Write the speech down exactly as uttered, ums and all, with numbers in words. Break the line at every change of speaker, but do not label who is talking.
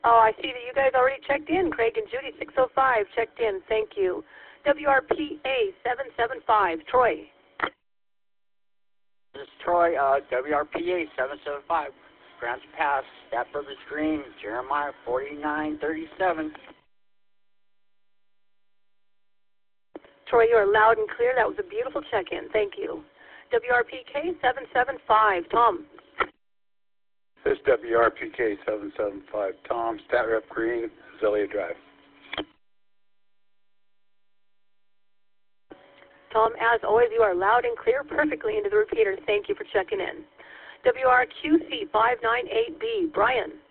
Oh, I see that you guys already checked in. Craig and Judy, six oh five, checked in. Thank you. W R P A seven seven five, Troy.
This is Troy, uh, W R P A seven seven five, Grants Pass, Statburgers Green, Jeremiah forty-nine thirty-seven.
Troy, you are loud and clear. That was a beautiful check-in. Thank you. W R P K seven seven five, Tom.
This is W R P K seven seven five, Tom, Stat Rep Green, Azalea Drive.
Tom, as always, you are loud and clear, perfectly into the repeater. Thank you for checking in. W R Q C five nine eight B, Brian.